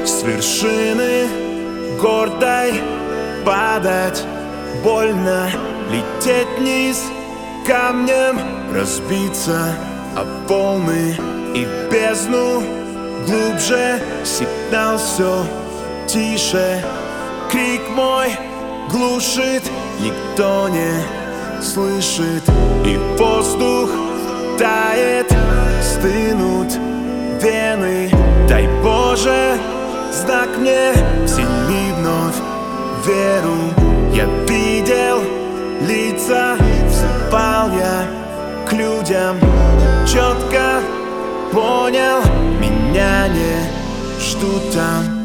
С вершины гордой падать больно, лететь вниз камнем, разбиться о волны и в бездну глубже. Сигнал все тише, крик мой глушит, никто не слышит, и воздух тает, стынут вены. Дай Боже знак мне, всеми вновь веру. Я видел лица, взывал я к людям, четко понял, меня не ждут там.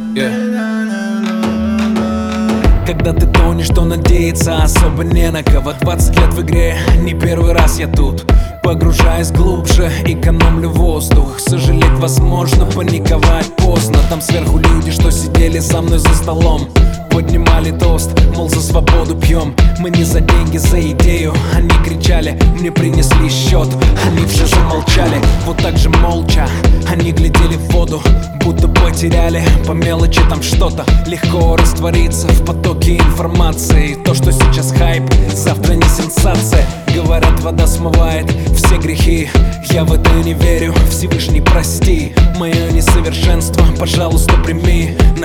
Когда ты тонешь, то надеяться особо не на кого. 20 лет в игре, не первый раз я тут. Погружаясь глубже, экономлю воздух. Сожалеть возможно, паниковать поздно. Там сверху люди, что сидели со мной за столом, поднимали тост, мол, за свободу пьем. Мы не за деньги, за идею. Они кричали, мне принесли счет. Они все же молчали, вот так же молча. Они глядели в воду, будто потеряли по мелочи там что-то. Легко раствориться в потоке информации. То, что сейчас хайп, завтра не сенсация. Говорят, вода смывает все грехи. Я в это не верю, Всевышний прости мое несовершенство, пожалуйста, прими. На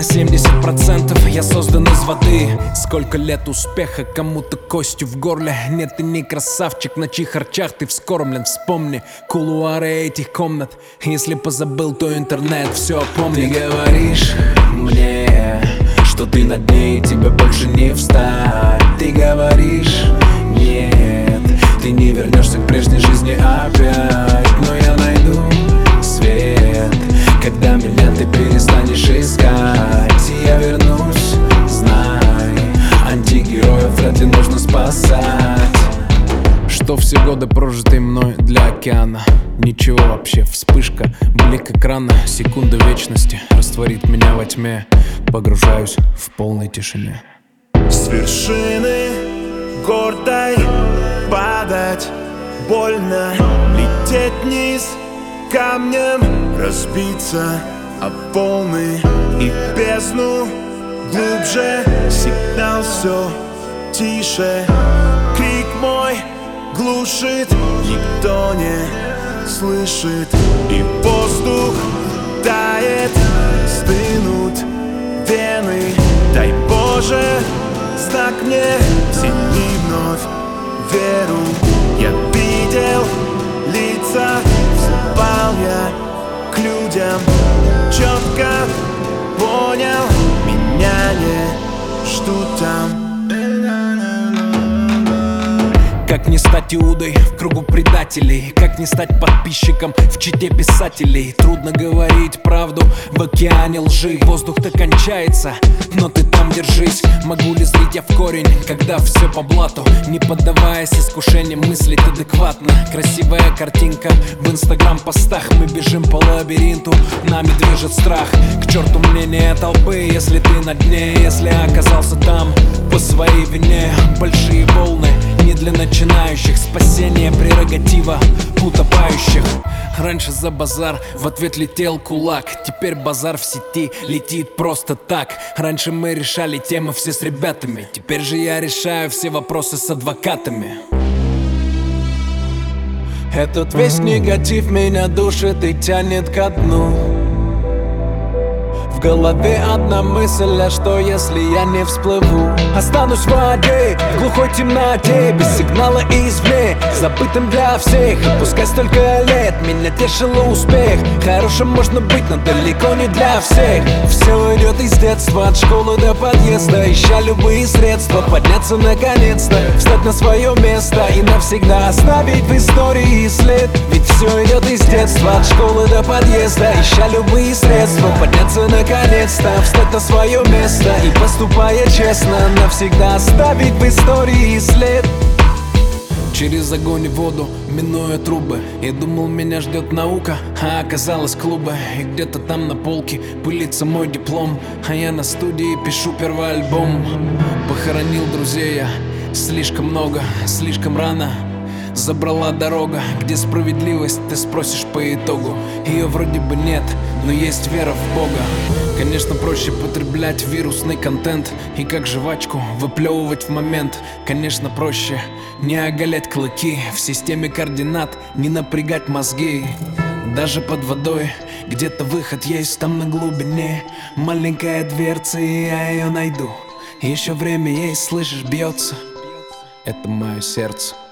70% я создан из воды. Сколько лет успеха, кому-то костью в горле. Нет, ты не красавчик, на чьих харчах ты вскормлен. Вспомни кулуары этих комнат. Если позабыл, то интернет все помнит. Ты говоришь мне, что ты на дне и тебе больше не встать. Ты говоришь нет, ты не вернешься к прежней жизни опять. Но я найду свет, когда меня ты перестанешь искать. И я вернусь, знай, антигероев вряд ли нужно спасать. Что все годы, прожитые мной для океана, ничего вообще, вспышка, блик экрана, секунда вечности растворит меня во тьме. Погружаюсь в полной тишине. С вершины гордой падать больно, лететь вниз камнем, разбиться о волны и в бездну глубже. Сигнал все тише, крик мой глушит, никто не слышит, и воздух тает, стынут вены. Дай Боже знак мне, всеми вновь веру. Я видел лица, взывал я к людям, четко понял, меня не ждут там. Как не стать Иудой в кругу предателей? Как не стать подписчиком в чите писателей? Трудно говорить правду в океане лжи. Воздух-то кончается, но ты там держись. Могу ли зрить я в корень, когда все по блату? Не поддаваясь искушениям, мыслить адекватно. Красивая картинка в инстаграм-постах. Мы бежим по лабиринту, нами движет страх. К черту мнение толпы, если ты на дне. Если оказался там по своей вине. Большие волны не для начинающих, спасение прерогатива утопающих. Раньше за базар в ответ летел кулак. Теперь базар в сети летит просто так. Раньше мы решали темы все с ребятами. Теперь же я решаю все вопросы с адвокатами. Этот весь негатив меня душит и тянет ко дну. В голове одна мысль, а что если я не всплыву? Останусь в воде, в глухой темноте, без сигнала извне, забытым для всех. И пускай столько лет меня тешил успех. Хорошим можно быть, но далеко не для всех. Все идет из детства, от школы до подъезда, ища любые средства подняться наконец-то, встать на свое место и навсегда оставить в истории след. Ведь все идет из детства, от школы до подъезда, ища любые средства подняться наконец-то, встать на свое место и, поступая честно, навсегда оставить в истории след. Через огонь и воду, минуя трубы, я думал, меня ждет наука, а оказалось клубы. И где-то там на полке пылится мой диплом, а я на студии пишу первый альбом. Похоронил друзей я слишком много, слишком рано. Забрала дорога, где справедливость, ты спросишь по итогу. Ее вроде бы нет, но есть вера в Бога. Конечно, проще потреблять вирусный контент и как жвачку выплевывать в момент. Конечно, проще не оголять клыки в системе координат, не напрягать мозги. Даже под водой где-то выход есть там на глубине. Маленькая дверца, и я ее найду. Еще время есть, слышишь, бьется. Это мое сердце.